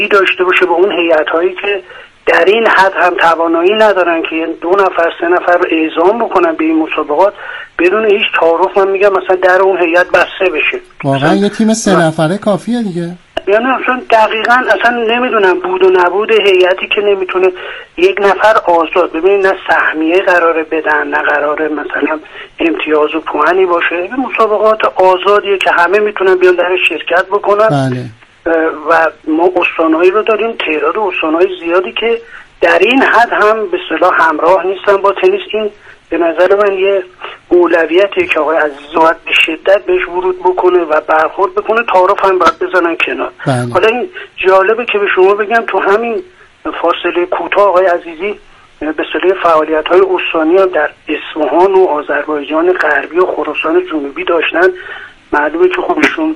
داشته باشه به اون هیئت‌هایی که در این حد هم توانایی ندارن که 2 نفر 3 نفر رو اعزام بکنن به این مسابقات بدون هیچ تعارف. من میگم مثلا در اون هیئت بسته بشه. واقعا یه تیم 3 نفره کافیه دیگه. یعنی اصلا دقیقاً اصلا نمیدونم بود و نبود هیئتی که نمیتونه یک نفر آزاد ببینید، نه سهمیه قراره بدن نه قراره مثلا امتیاز و پوانی باشه. این مسابقات آزادیه که همه میتونن بیان در شرکت بکنن. بله. و ما استانهایی رو داریم، تعداد استانهای زیادی که در این حد هم به اصطلاح همراه نیستن با تنیس. این به نظر من یه اولویتیه که آقای عزیز باید به شدت بهش ورود بکنه و برخورد بکنه. تعارف هم باید بزنن کنار. حالا این جالبه که به شما بگم تو همین فاصله کوتاه آقای عزیزی به اصطلاح فعالیت‌های استانی هم در اصفهان و آذربایجان غربی و خراسان جنوبی داشتن. معلومه که خودشون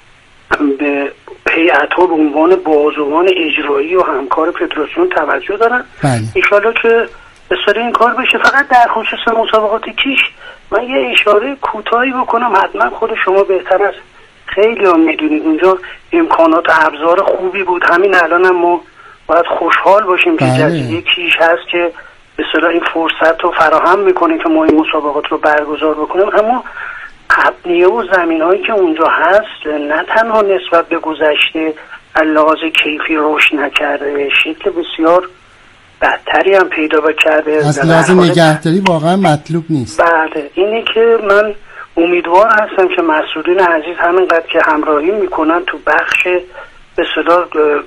به هیئت‌ها به عنوان بازوان اجرایی و همکار فدراسیون توجه دارن. انشالله که بسیار این کار بشه. فقط در خصوص مسابقات کیش من یه اشاره کوتاهی بکنم. حتما خود شما بهتر از خیلی هم میدونید اونجا امکانات ابزار خوبی بود. همین الان هم ما باید خوشحال باشیم که جزیره کیش هست که به اصطلاح این فرصت رو فراهم میکنه که ما این مسابقات رو برگزار بکنیم. اما ابنیه و زمین‌هایی که اونجا هست نه تنها نسبت به گذشته لحاظ کیفی رشد نکرده، شکل بسیار بدتری هم پیدا کرده. از لحاظ نگهداری واقعا مطلوب نیست. بله، اینه که من امیدوار هستم که مسئولین عزیز همینقدر که همراهی میکنن تو بخش به اصطلاح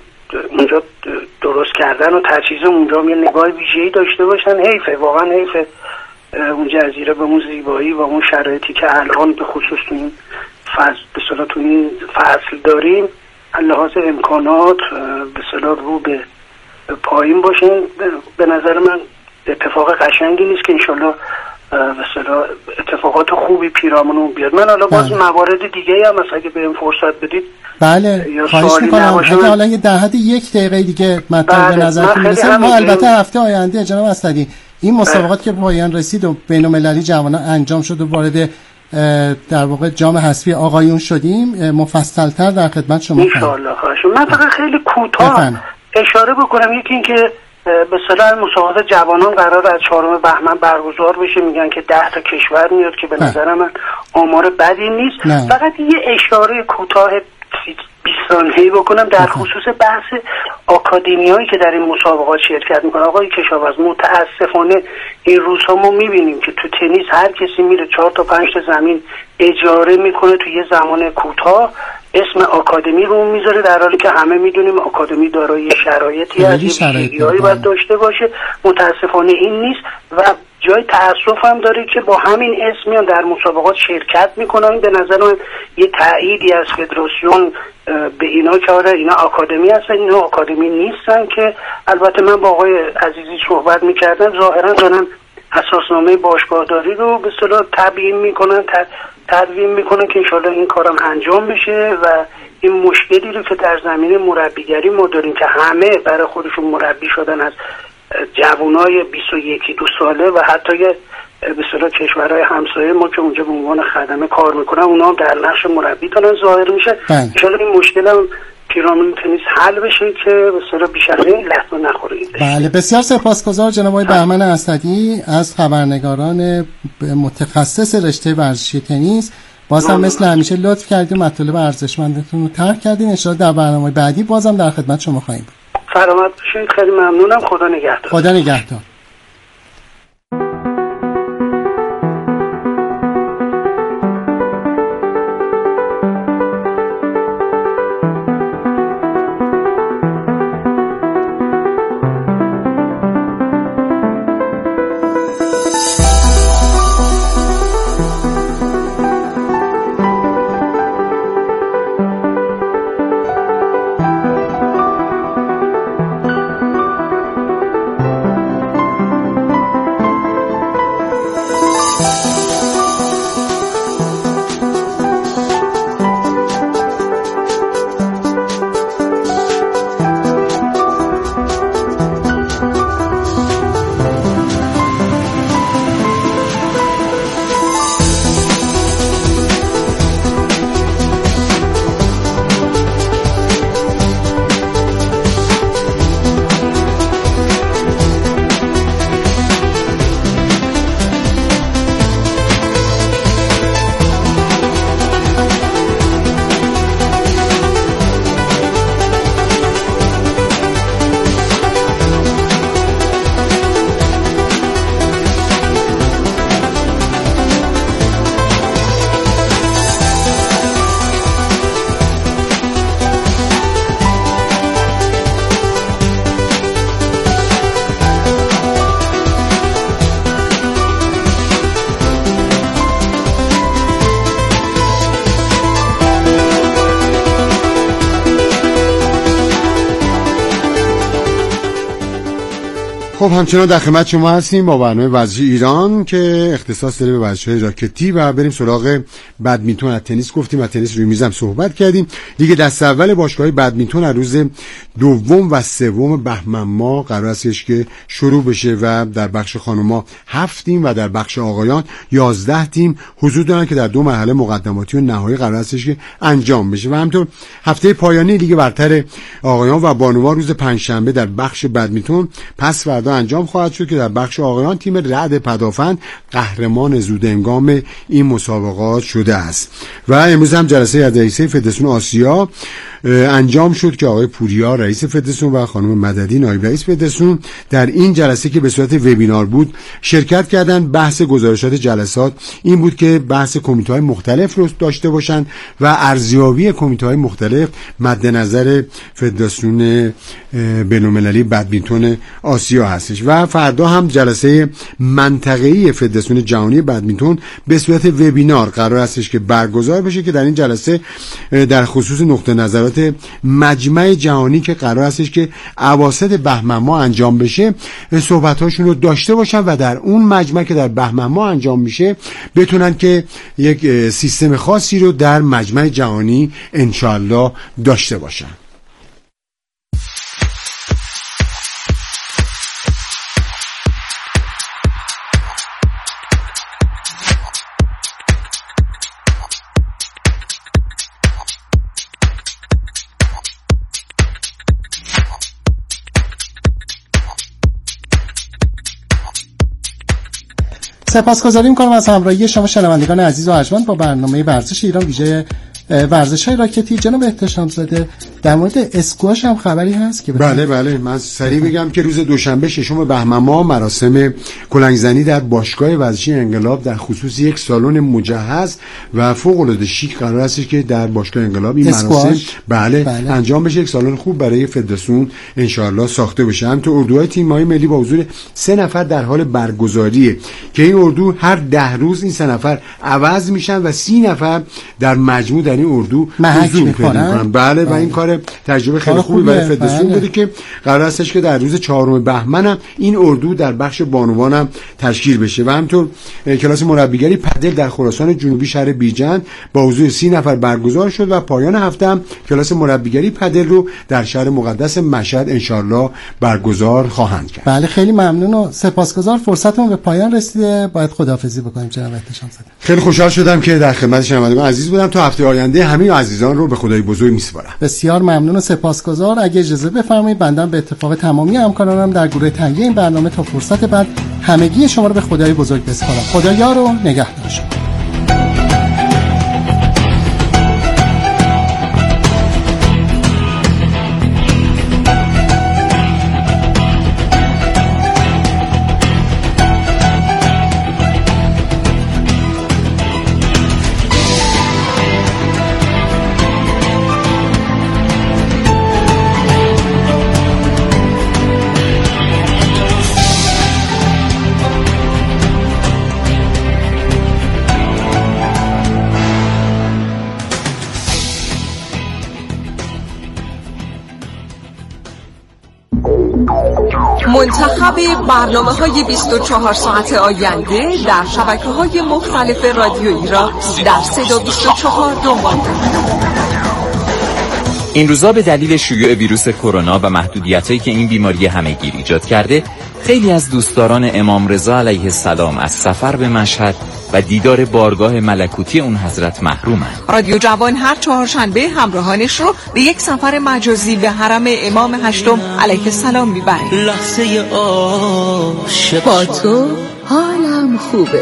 اونجا درست کردن و تجهیز اونجا یه نگاه ویژه‌ای داشته باشن. حیفه، واقعا حیفه اون جزیره به اون زیبایی و اون شرایطی که الان به خصوص تو این فصل به اصطلاح تو این فصل داریم لحاظ امکانات به اصطلاح رو به پایین باشین. به نظر من اتفاق قشنگی نیست که انشالله به اصطلاح اتفاقات خوبی پیرامون بیاد. من حالا باز موارد دیگه هم مثلا اگه بهم فرصت بدید بله خواهش میکنم. اگه حالا یه در حد 1 دقیقه دیگه مطلب به نظر میرسه ما البته هفته آینده جناب اسدی این مسابقات که پایان رسید و بین‌المللی جوانان انجام شد و وارد در واقع جام حذفی آقایون شدیم مفصل‌تر در خدمت شما ان شاء الله خواهش. من فقط خیلی کوتاه اشاره بکنم. یکی این که به اصطلاح مسابقات جوانان قرار از 4 بهمن برگزار بشه. میگن که 10 تا کشور میاد که به نظر من آمار بدی نیست. فقط یه اشاره کوتاه 20 ثانیه‌ای بکنم در خصوص بحث آکادمیایی که در این مسابقات شرکت میکنه. آقای کشاورز متاسفانه این روزها ما میبینیم که تو تنیس هر کسی میره 4 تا 5 تا زمین اجاره میکنه تو یه زمان کوتاه، اسم آکادمی رو میذاره، در حالی که همه میدونیم آکادمی دارای شرایطی هست، ویژگی‌هایی باید داشته باشه. متاسفانه این نیست و جای تأسف هم داره که با همین اسم میان در مسابقات شرکت میکنن. به نظر من یه تأییدی از فدراسیون به اینا که آره اینا آکادمی هستن، اینا آکادمی نیستن. که البته من با آقای عزیزی صحبت میکردم، ظاهرا دارن اساسنامه باشگاهداری رو به اصطلاح تبیین میکنن، تدوین میکنن که انشالله این کارم انجام بشه و این مشکلی رو که در زمینه مربیگری ما داریم که همه برای خودشون مربی شدن از جوانای 21-22 ساله و حتی به اصطلاح کشورهای همسایه ما که اونجا به عنوان خدمه کار میکنن اونا هم در نقش مربی دارن ظاهر میشه. انشالله این مشکل هم پیرامون تنیس حل بشه که به اصطلاح بیش از این لطمه نخوره. بله بسیار سپاسگزار جناب آقای بهمن اسدی از خبرنگاران متخصص رشته ورزشی تنیس. بازم مثل همیشه لطف کردید مطالب ارزشمندتون رو طرح کردین. ان شاءالله در برنامه بعدی بازم در خدمت شما خواهیم بود. سلامت باشید. خیلی ممنونم. خدا نگهدار. خدا نگهدار. خب همچنان در خدمت شما هستیم با برنامه ورزش ایران که اختصاص داره به ورزش‌های راکتی و بریم سراغ بدمینتون. از تنیس گفتیم، از تنیس روی میزم صحبت کردیم. لیگ دست اول باشگاه بدمینتون از روز دوم و سوم بهمن ماه قرار است که شروع بشه و در بخش خانم‌ها 7 تیم و در بخش آقایان 11 تیم حضور دارن که در 2 مرحله مقدماتی و نهایی قرار است که انجام بشه. و همینطور هفته پایانی لیگ برتر آقایان و بانوان روز پنجشنبه در بخش بدمینتون پس فردا انجام خواهد شد که در بخش آقایان تیم رعد پدافند قهرمان زودهنگام این مسابقات شده است. و امروز هم جلسه از رئیسه فدراسیون آسیا انجام شد که آقای پوریا رئیس فدراسیون و خانم مددی نایب رئیس فدراسیون در این جلسه که به صورت وبینار بود شرکت کردند. بحث گزارشات جلسات این بود که بحث کمیته‌های مختلف رو داشته باشند و ارزیابی کمیته‌های مختلف مد نظر فدراسیون بین‌المللی بدمینتون آسیا هستش. و فردا هم جلسه منطقه‌ای فدراسیون جهانی بدمینتون به صورت وبینار قرار هستش که برگزار بشه که در این جلسه در خصوص نقطه نظرات مجمع جهانی که قرار هستش که اواسط بهمن ماه انجام بشه صحبت‌هاشون رو داشته باشن و در اون مجمع که در بهمن ماه انجام میشه بتونن که یک سیستم خاصی رو در مجمع جهانی انشالله داشته باشن. سپاسگزاری می‌کنم از همراهی شما شنوندگان عزیز و ارجمند با برنامه ورزش ایران ویژه ورزش‌های راکتی. جناب احتشام زاده در مورد اسکواش هم خبری هست که بله من سریع بگم که روز دوشنبه ششم بهمن ماه مراسم کلنگ‌زنی در باشگاه ورزشی انقلاب در خصوص یک سالن مجهز و فوق‌العاده شیک قرار است که در باشگاه انقلاب این مراسم بله انجام بشه. یک سالن خوب برای فدراسیون ان شاءالله ساخته بشه. هم تو اردوهای تیم‌های ملی با حضور 3 نفر در حال برگزاریه که این اردو هر 10 روز این 3 نفر عوض میشن و 30 نفر در مجموع در این اردو حضور پیدا می‌کنن. بله و این کار تجربه خیلی خوبی برای فدراسیون بوده که قرار استش که در روز 4 بهمن هم این اردو در بخش بانوان هم تشکیل بشه. و همینطور کلاس مربیگری پدل در خراسان جنوبی شهر بیجند با حضور 30 نفر برگزار شد و پایان هفته هم کلاس مربیگری پدل رو در شهر مقدس مشهد ان شاءالله برگزار خواهند کرد. بله خیلی ممنون و سپاسگزار. فرصتمون به پایان رسیده، باید خداحافظی بکنیم. جناب احتشام زاده خیلی خوشحال شدم که در خدمت شنوندگان عزیز بودم. تا هفته آینده همه عزیزان رو به خدای بزرگ میسپارم. بسیار ممنون و سپاسگزار. اگه اجازه بفرمایید بنده به اتفاق تمامی همکارانم در گروه تهیه این برنامه تا فرصت بعد همگی شما رو به خدای بزرگ بسپارم. خدا یار و نگهدار شما. منتخب برنامه‌های 24 ساعت آینده در شبکه‌های مختلف رادیویی را در صدا 24 دنبال کنید. این روزا به دلیل شیوع ویروس کرونا و محدودیتایی که این بیماری همه‌گیر ایجاد کرده، خیلی از دوستداران امام رضا علیه السلام از سفر به مشهد و دیدار بارگاه ملکوتی اون حضرت محرومند. رادیو جوان هر چهارشنبه همراهانش رو به یک سفر مجازی به حرم امام هشتم علیه السلام میبره. لحظه عاشق با تو حالم خوبه.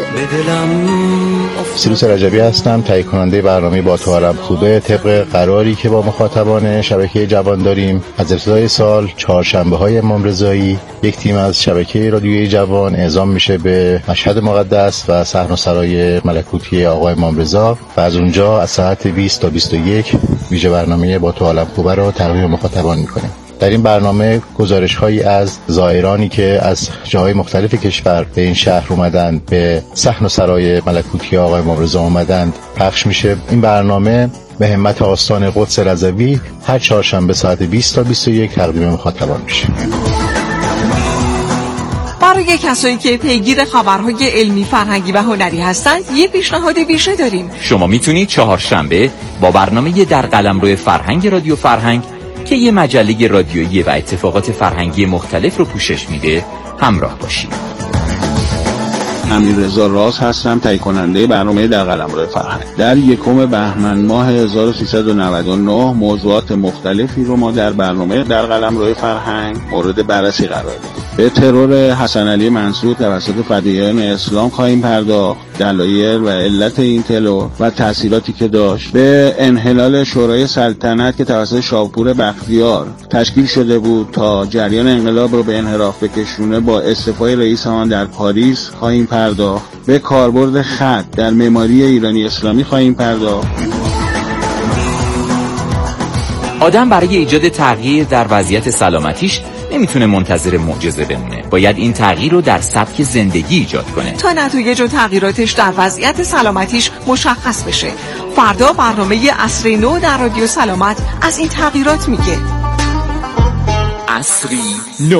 سیروس رجبی هستم، تهیه کننده برنامه با تو حالم خوبه. طبق قراری که با مخاطبان شبکه جوان داریم، از ابتدای سال چهارشنبه‌های امام رضایی یک تیم از شبکه رادیوی جوان اعزام میشه به مشهد مقدس و صحن و سرای ملکوتی آقا امام رضا و از اونجا از ساعت 20 تا 21 ویژه برنامه با تو حالم خوبه رو تقدیم مخاطبان میکنیم. در این برنامه گزارش‌هایی از زائرانی که از جاهای مختلف کشور به این شهر اومدن، به صحن و سرای ملکوتی آقای امام رضا اومدند پخش میشه. این برنامه به همت آستان قدس رضوی هر چهارشنبه ساعت 20 تا 21 تقدیم مخاطبان میشه. برای کسایی که پیگیر خبرهای علمی، فرهنگی و هنری هستند یه پیشنهاد ویژه داریم. شما میتونید چهارشنبه با برنامه در قلمرو فرهنگ رادیو فرهنگ که یه مجله رادیویی و اتفاقات فرهنگی مختلف رو پوشش میده همراه باشید. امیررضا راز هستم، تهیه کننده برنامه در قلمرو فرهنگ. در 1 بهمن ماه 1399 موضوعات مختلفی رو ما در برنامه در قلمرو فرهنگ مورد بررسی قرار دادیم. به ترور حسن علی منصور توسط فداییان اسلام خواهیم پرداخت، دلایل و علت این ترور و تأثیراتی که داشت. به انحلال شورای سلطنت که توسط شاپور بختیار تشکیل شده بود تا جریان انقلاب رو به انحراف بکشونه با استعفای رئیس آن در پاریس خواهیم پرداخت. به کاربرد خط در معماری ایرانی اسلامی خواهیم پرداخت. آدم برای ایجاد تغییر در وضعیت سلامتیش نمیتونه منتظر معجزه بمونه. باید این تغییر رو در سبک زندگی ایجاد کنه تا نتایج و تغییراتش در وضعیت سلامتیش مشخص بشه. فردا برنامه عصری نو در رادیو سلامت از این تغییرات میگه. عصری نو.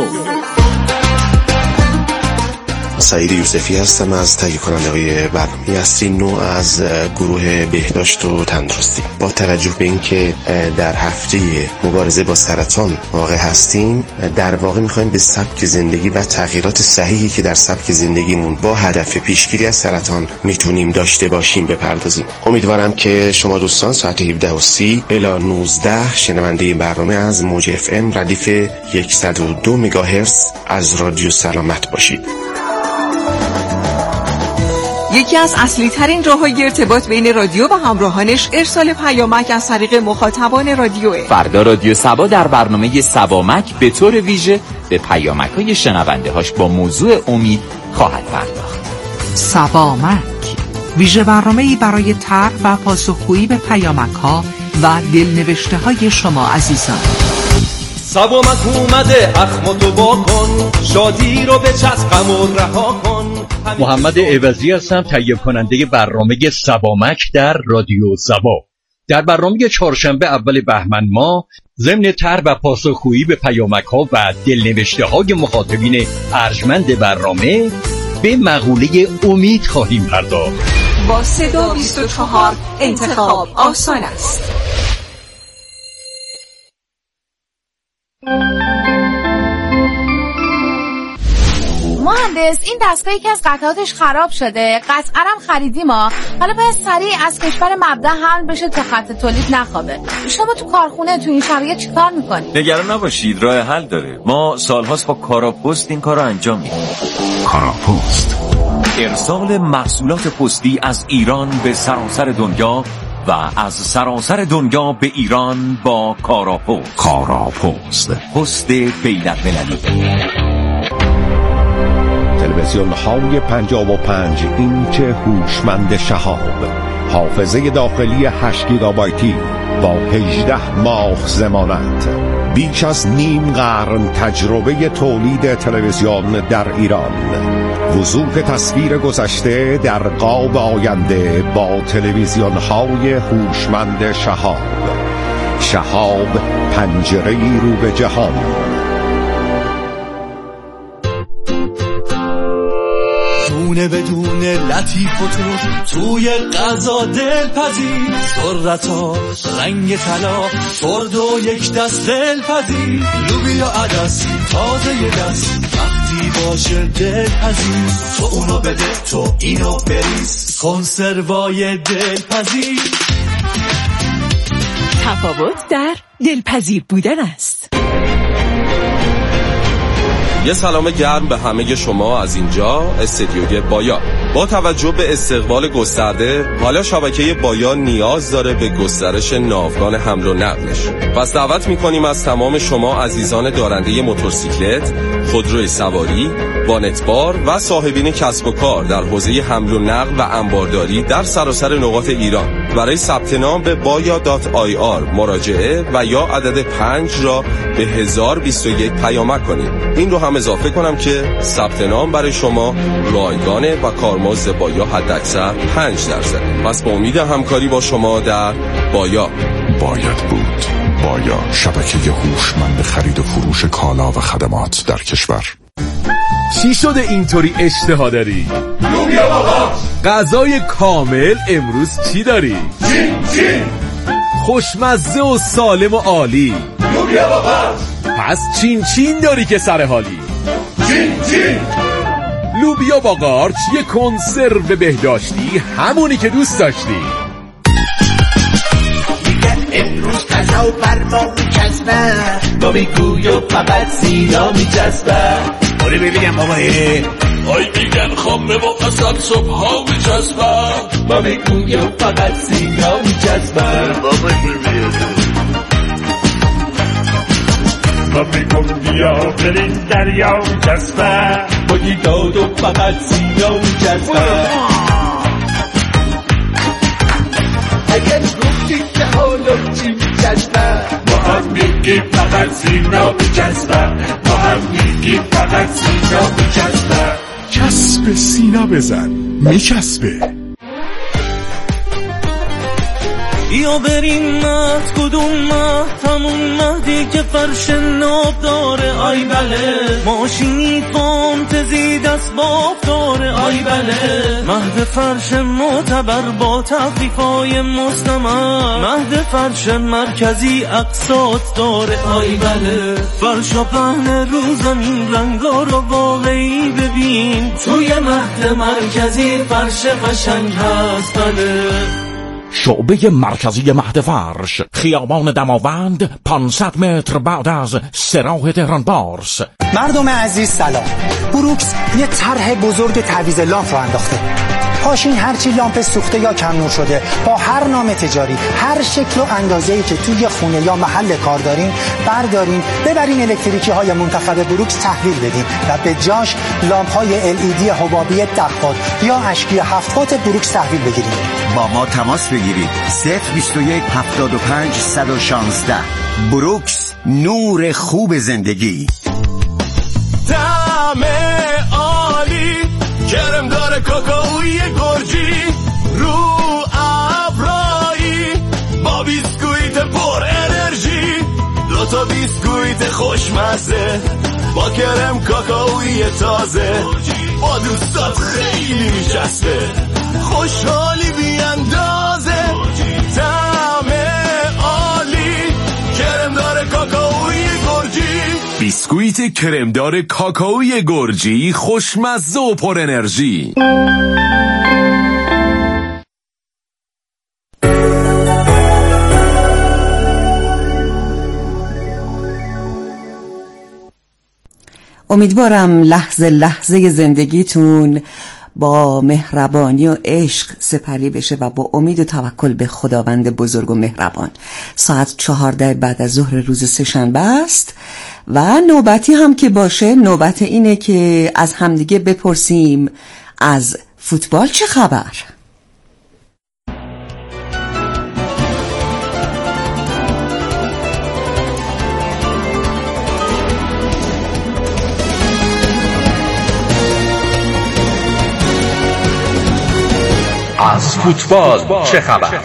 سعید یوسفی هستم از تهیه کننده‌های برنامه عصری نو از گروه بهداشت و تندرستی. با توجه به اینکه در هفته مبارزه با سرطان واقع هستیم، در واقع می‌خوایم به سبک زندگی و تغییرات صحیحی که در سبک زندگیمون با هدف پیشگیری از سرطان میتونیم داشته باشیم بپردازیم. امیدوارم که شما دوستان ساعت 17:30 الی 19 شنونده برنامه از موج FM ردیف 102 مگاهرتز از رادیو سلامت باشید. یکی از اصلی ترین راه‌های ارتباط بین رادیو و همراهانش ارسال پیامک از طریق مخاطبان رادیوه. فردا رادیو سبا در برنامه سبامک به طور ویژه به پیامک‌های شنونده‌هاش با موضوع امید خواهد پرداخت. سبامک ویژه برنامه‌ای برای طرح و پاسخگویی به پیامک‌ها و دلنوشته‌های شما عزیزان. سبامک اومده اخماتو واکن، شادی رو به چسبم و رها کن. محمد عوضی هستم، تهیه کننده برنامه سبامک در رادیو سبا. در برنامه چهارشنبه اول بهمن ماه ضمن طرح و پاسخگویی به پیامک‌ها و دلنوشته‌های مخاطبین ارجمند برنامه به مقوله امید خواهیم پرداخت. با صدا 24 انتخاب آسان است. مهندس، این دستگاهی که از قطعاتش خراب شده قطعاً خریدیم ها. حالا باید سریع از کشور مبدأ حمل بشه تا خط تولید نخوابه. شما تو کارخونه تو این شرایط چیکار میکنید؟ نگران نباشید، راه حل داره. ما سالهاست با کاراپست این کارو انجام میدیم. کاراپست، ارسال محصولات پستی از ایران به سراسر دنیا و از سراسر دنیا به ایران با کاراپست. کاراپست، پست بین‌المللی. تلویزیون های 55 اینچ هوشمند شهاب، حافظه داخلی 8 گیگابایتی با 18 ماه ضمانت، بیش از نیم قرن تجربه تولید تلویزیون در ایران، وضوح تصویر گذشته در قاب آینده با تلویزیون های هوشمند شهاب. شهاب، پنجره‌ای رو به جهان. دونه بدونه لطیف و توی غذا دلپذیر، ذرتا رنگ طلا، ترد و یک دست دلپذیر، لوبیا عدس تازه یه دست، وقتی باشه دلپذیر، تو اونو بده تو اینو بریز، کنسروای دلپذیر. تفاوت در دلپذیر بودن است. یه سلام گرم به همه شما از اینجا استدیوی بایا. با توجه به استقبال گسترده، حالا شبکه بایا نیاز داره به گسترش ناوگان حمل و نقلش. پس دعوت می‌کنیم از تمام شما عزیزان دارنده موتورسیکلت، خودروی سواری، وانتبار و صاحبین کسب و کار در حوزه حمل و نقل و انبارداری در سراسر نقاط ایران برای ثبت نام به baya.ir مراجعه و یا عدد 5 را به 1021 پیامک کنید. این رو هم اضافه کنم که ثبت نام برای شما رایگانه و کارمزد بایا حداکثر 5%. پس با امید همکاری با شما در بایا. باید بود. بایا، شبکه هوشمند خرید و فروش کالا و خدمات در کشور. چی شده اینطوری اشتها داری؟ لوبیا بابا. غذای کامل امروز چی داری؟ چین. خوشمزه و سالم و عالی. لوبیا بابا. پس چین داری که سر حالی. چین. لوبیا با قارچ، یه کنسرو بهداشتی، همونی که دوست داشتی. امروز غذا و برما میچسبه، با میگوی و فقط سینا میچسبه. آره ببینم بابا آی میگن خامه و قصب صبح ها میچسبه، با میگوی و فقط سینا میچسبه. بابا با میگم بیا بریم دریا میچسبه، با داد و فقط سینا میچسبه. اگر گفتی که حالا چی میچسبه، ما هم میگیم فقط سینا میچسبه، ما هم میگیم فقط سینا میچسبه. چسب سینا بزن میچسبه. بیا بریم مهد، کدوم مهد؟ همون مهدی که فرش ناب داره. آی بله ماشینی فانتزی دست باب داره. آی بله مهد فرش معتبر با تخفیفای مستمر، مهد فرش مرکزی اقساط داره. آی بله فرش و پهن رو زمین، رنگا رو واقعی ببین، توی مهد مرکزی فرش قشنگ هست. بله شعبه مرکزی مهد فرش، خیابان دماوند، 500 متر بعد از سراح تهران بارس. مردم عزیز سلام. بروکس یه طرح بزرگ تعویض لامپ رو انداخته. پاشین هرچی لامپ سوخته یا کم نور شده با هر نام تجاری، هر شکل و اندازه‌ای که توی خونه یا محل کار دارین بردارین، ببرین الکتریکی های منتخب بروکس تحویل بدین و به جاش لامپ های LED حبابی 10 وات یا اشکی 7 وات بروکس تحویل بگیرین. با ما تماس بگیرید 021 75 116. بروکس، نور خوب زندگی. طعم عالی، کرم داره کاکائوی گرجی، رو ابرایی با بیسکویت پر انرژی، 2 تا بیسکویت خوشمزه با کرم کاکائوی تازه، با دوستات خیلی میچسبه، خوشحالی بی اندازه. طعم عالی، کرمدار کاکائوی گرجی. بیسکویت کرمدار کاکائوی گرجی، خوشمزه و پر انرژی. امیدوارم لحظه لحظه زندگیتون با مهربانی و عشق سپری بشه و با امید و توکل به خداوند بزرگ و مهربان. ساعت 14 بعد از ظهر روز سه‌شنبه است و نوبتی هم که باشه، نوبت اینه که از همدیگه بپرسیم از فوتبال چه خبر؟ از فوتبال چه خبر؟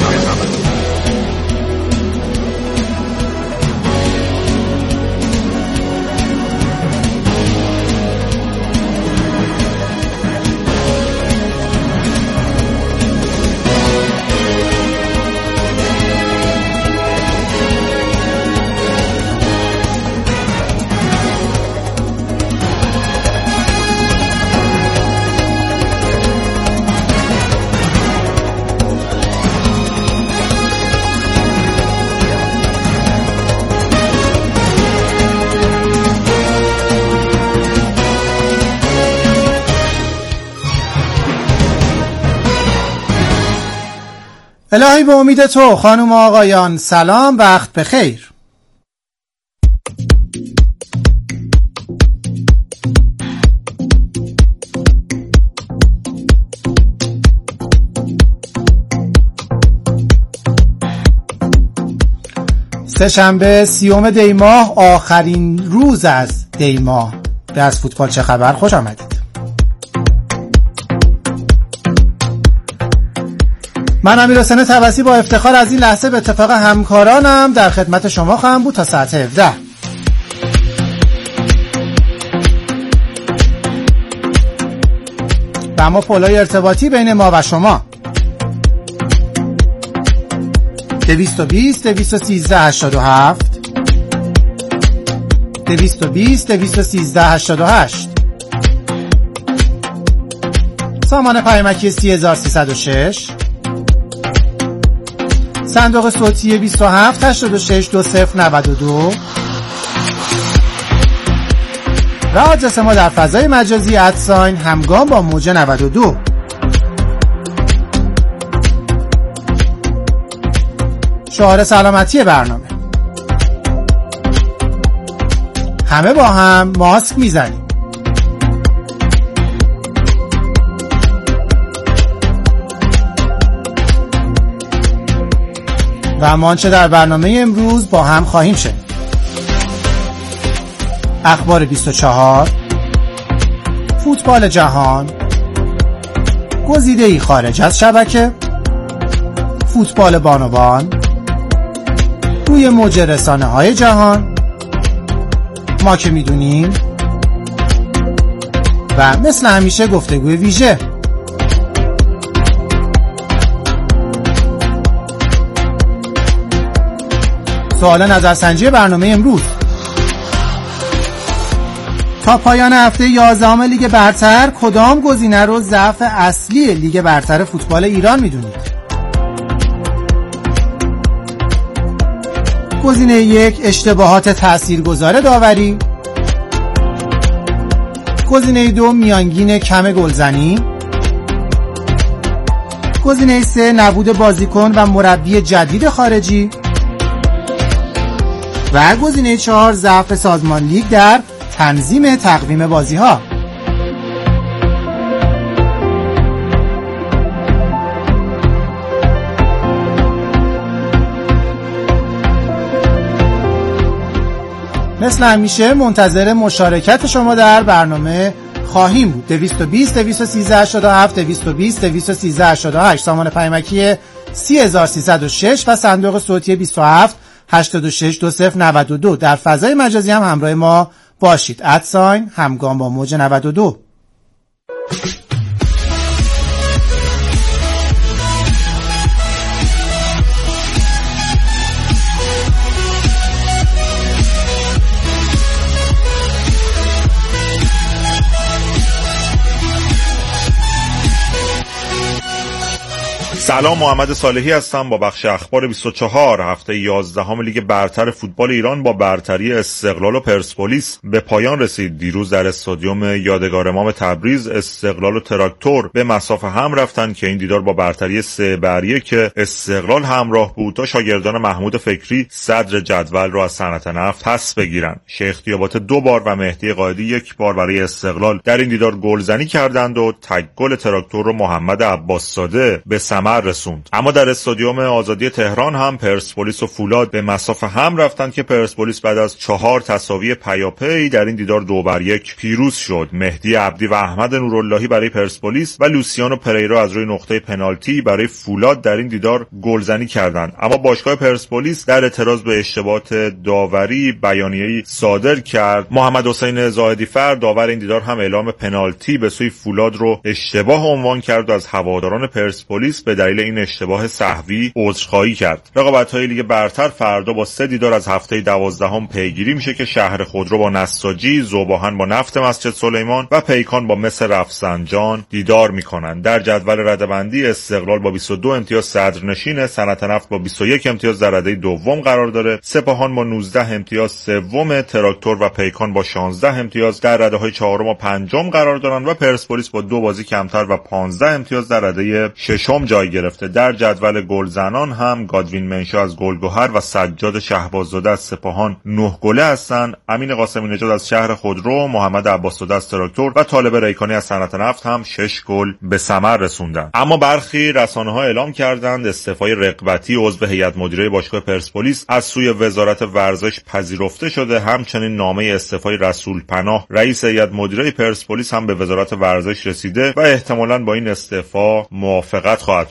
الهی به امید تو. خانم و آقایان سلام، وقت بخیر. سه‌شنبه 30 دی ماه، آخرین روز از دی ماه. به از فوتبال چه خبر خوش آمدید. من امیرحسین طبسی با افتخار از این لحظه به اتفاق همکارانم در خدمت شما خواهم بود تا ساعت 17. و اما پلای ارتباطی بین ما و شما 220 213 87 220 213 88 سامان پیامکی 30306 صندوق صوتی 27 86 2092 و آدرس ما در فضای مجازی @همگام با موج 92. شعار سلامتی برنامه: همه با هم ماسک میزنیم. و اما آنچه در برنامه امروز با هم خواهیم شنید: اخبار 24، فوتبال جهان، گزیده‌ای خارج از شبکه، فوتبال بانوان، روی موج رسانه‌های جهان، ما که میدونیم، و مثل همیشه گفتگوی ویژه. سوال نظرسنجی برنامه امروز: تا پایان هفته 11 لیگ برتر کدام گزینه رو ضعف اصلی لیگ برتر فوتبال ایران میدونید؟ گزینه 1 اشتباهات تاثیرگذار داوری، گزینه 2 میانگین کم گلزنی، گزینه 3 نبود بازیکن و مربی جدید خارجی، و گزینه 4 ضعف سازمان لیگ در تنظیم تقویم بازی ها. مثل همیشه منتظر مشارکت شما در برنامه خواهیم بود. 220 213 87 220 213 88 سامان پیامکی 30306 و صندوق صوتی 27 86 2092. در فضای مجازی هم همراه ما باشید. همگام با موج 92. سلام، محمد صالحی هستم با بخش اخبار 24. هفته 11 لیگ برتر فوتبال ایران با برتری استقلال و پرسپولیس به پایان رسید. دیروز در استادیوم یادگار امام تبریز استقلال و تراکتور به مسافه هم رفتند که این دیدار با برتری 3-1 استقلال همراه بود تا شاگردان محمود فکری صدر جدول را از صنعت نفت پس بگیرند. شیخ دیابات 2 بار و مهدی قائدی 1 بار برای استقلال در این دیدار گلزنی کردند و تک گل تراکتور رو محمد عباس‌زاده به ثمر رسوند. اما در استادیوم آزادی تهران هم پرسپولیس و فولاد به مسافه هم رفتند که پرسپولیس بعد از 4 تساوی پیاپی در این دیدار 2-1 پیروز شد. مهدی عبدی و احمد نوراللهی برای پرسپولیس و لوسیانو پریرا از روی نقطه پنالتی برای فولاد در این دیدار گلزنی کردند. اما باشگاه پرسپولیس در اعتراض به اشتباهات داوری بیانیه‌ای صادر کرد. محمد حسین زاهدی فر داور این دیدار هم اعلام پنالتی به سوی فولاد رو اشتباه عنوان کرد و از هواداران پرسپولیس به دلیل این اشتباه سهوی عذرخواهی کرد. رقابت‌های لیگ برتر فردا با 3 دیدار از هفته 12 پیگیری میشه که شهر خودرو با نساجی، ذوباهن با نفت مسجد سلیمان و پیکان با مس رفسنجان دیدار میکنند. در جدول رده‌بندی استقلال با 22 امتیاز صدرنشین، صنعت نفت با 21 امتیاز در رده دوم قرار داره، سپاهان با 19 امتیاز سوم، تراکتور و پیکان با 16 امتیاز در رده‌های چهارم و پنجم قرار دارند و پرسپولیس با 2 بازی کمتر و 15 امتیاز در رده ششم جای گرفته. در جدول گلزنان هم گادوین منشا از گلگهر و سجاد شهباززاده از سپاهان 9 گله هستند. امین قاسمی نژاد از شهر خودرو، محمد عباس‌زاده از تراکتور و طالب ریکانی از صنعت نفت هم 6 گل به ثمر رسوندند. اما برخی رسانه‌ها اعلام کردند استعفای رقبتی عضو هیئت مدیره باشگاه پرسپولیس از سوی وزارت ورزش پذیرفته شده. همچنین نامه استعفای رسول پناه رئیس هیئت مدیره پرسپولیس هم به وزارت ورزش رسیده و احتمالاً با این استعفا موافقت خواهد شد.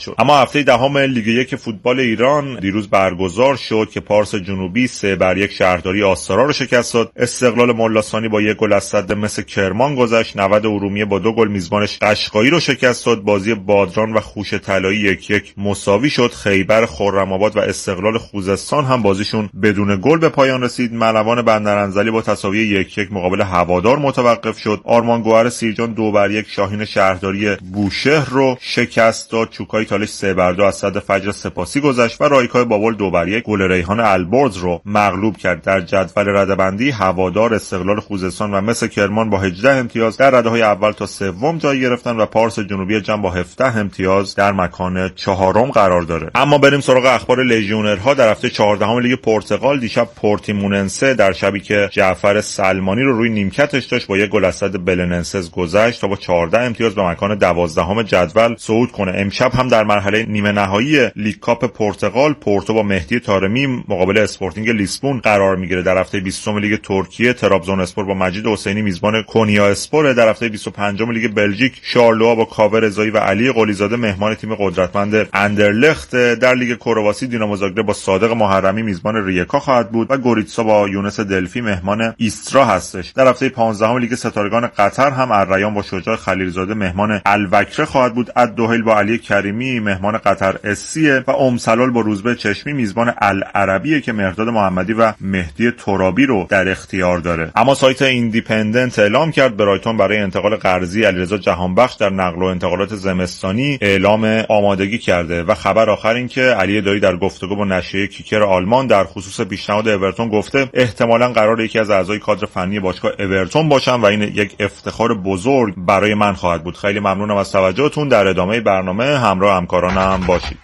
شد. اما هفته دهم لیگ یک فوتبال ایران دیروز برگزار شد که پارس جنوبی 3-1 شهرداری آستارا رو شکست داد. استقلال ملاثانی با 1 گل از صد مس کرمان گذشت. 90 ارومیه با 2 گل میزبانش قشقایی رو شکست داد. بازی بادران و خوش طلایی 1-1 مساوی شد. خیبر خرم‌آباد و استقلال خوزستان هم بازیشون بدون گل به پایان رسید. ملوان بندرانزلی با تساوی 1-1 مقابل هوادار متوقف شد. آرمان گوهر سیرجان 2-1 شاهین شهرداری بوشهر رو شکست داد. چوکای تالش 3-2 از صد فجر سپاسی گذشت و رایکای بابل 2-1 گل ریحان البرز رو مغلوب کرد. در جدول رده‌بندی هوادار، استقلال خوزستان و مس کرمان با 18 امتیاز در رده‌های اول تا سوم جای گرفتن و پارس جنوبی جم با 17 امتیاز در مکان چهارم قرار داره. اما بریم سراغ اخبار لژیونرها. در هفته 14 لیگ پرتغال دیشب پورتیموننسه در شبی که جعفر سلمانی رو روی نیمکتش داشت با 1 گل از صد بلننسز گذشت تا با 14 امتیاز به مکان 12 جدول صعود کنه. امشب هم در مرحله نیمه نهایی لیگ کاپ پرتغال پورتو با مهدی طارمی مقابل اسپورتینگ لیسبون قرار میگیره. در هفته 20 لیگ ترکیه ترابزون اسپور با مجید حسینی میزبان کنیا اسپور. در هفته 25 لیگ بلژیک شارلوآ با کاوه رضایی و علی قلیزاده مهمان تیم قدرتمند اندرلخت. در لیگ کرواسی دینامو زاگرب با صادق محرمی میزبان ریکا خواهد بود و گوریتسا با یونس دلفی مهمان ایسترا هستش. در هفته 15 لیگ ستارگان قطر هم الریان با شجاع خلیلزاده مهمان الوکره خواهد بود. الدوحیل با علی کریمی مهمان قطر اسیه و امسلال با روزبه چشمی میزبان العربیه که مهرداد محمدی و مهدی ترابی رو در اختیار داره. اما سایت ایندیپندنت اعلام کرد برایتون برای انتقال قرضی علیرضا جهانبخش در نقل و انتقالات زمستانی اعلام آمادگی کرده. و خبر آخر این که علی دایی در گفتگو با نشریه کیکر آلمان در خصوص پیشنهاد اورتون گفته احتمالاً قراره یکی از اعضای کادر فنی باشگاه اورتون باشم و این یک افتخار بزرگ برای من خواهد بود. خیلی ممنونم از توجهتون. در ادامه برنامه همراه همکارانم باشید.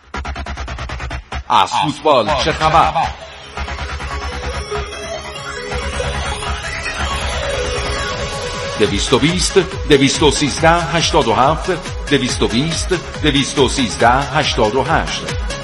از فوتبال چه خبر؟ دویست 213 87 220 213 88.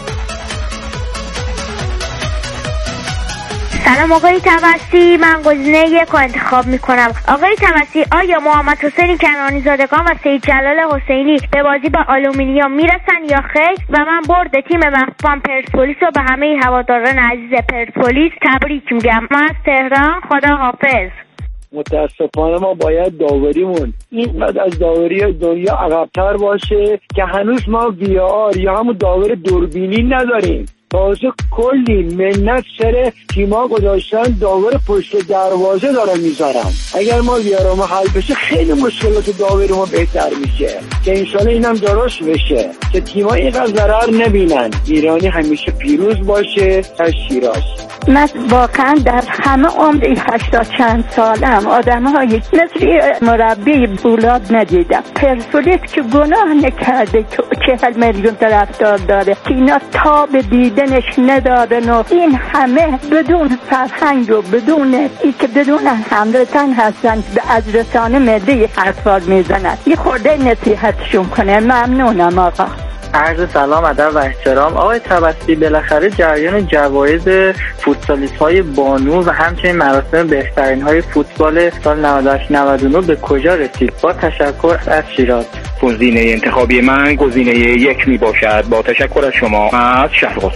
سلام آقای طبسی، من گزینه 1 رو انتخاب میکنم. آقای طبسی، آیا محمد حسین کنعانی زادگان و سید جلال حسینی به بازی با آلومینیوم میرسن یا خیر؟ و من برد تیم مخفان پرسپولیس رو به همه هواداران عزیز پرسپولیس تبریک میگم. من از تهران، خدا حافظ. متاسفانه ما باید داوریمون اینقدر از داوری دنیا عقب‌تر باشه که هنوز ما VAR یا همون داور دوربینی نداریم. تازه کلی منت سر تیما گذاشتن داور پشت دروازه دارن میذارن. اگر ما بیارم حل بشه خیلی مشکلات داوری ما بهتر میشه که انشالله اینم درست بشه که تیما اینقدر ضرر نبینن. ایرانی همیشه پیروز باشه. از شیراز. من واقعا در همه عمر این 80 چند سالم آدم‌های مثل مربی بولاد ندیدم. پرسپولیس که گناه نکرده که 40 میلیون طرفدار داره که اینا تاب دیدنش ندارن و این همه بدون فرهنگ و بدون ای که بدون همدلتن هستن از رسانه ملی اطفال میزنن. یه خورده نصیحتشون کنه. ممنونم آقا. عرض سلام، ادب و احترام. آقای طبسی، بالاخره جریان جوایز فوتسالیست‌های بانو و همچنین مراسم بهترین‌های فوتبال سال 98-99 به کجا رسید؟ با تشکر، از شیراز. گزینه انتخابی من گزینه 1 میباشد. با تشکر از شما. از شهرآباد.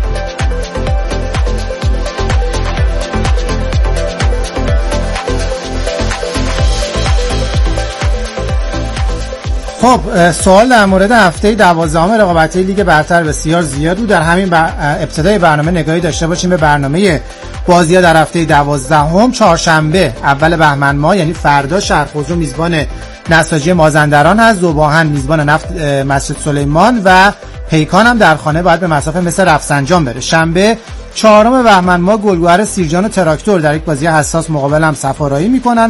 خب سوال در مورد هفته 12 رقابت‌های لیگ برتر بسیار زیاد بود. در همین ابتدای برنامه نگاهی داشته باشیم به برنامه بازی‌ها در هفته 12. چهارشنبه اول بهمن ماه یعنی فردا شهرخسرو میزبان نساجی مازندران هست. ذوباهن میزبان نفت مسجد سلیمان و پیکان هم در خانه باید به مسافه مثل رفسنجان بره. شنبه 4 بهمن ماه گلگهر سیرجان و تراکتور در یک بازی حساس مقابل هم سفارایی میکنن.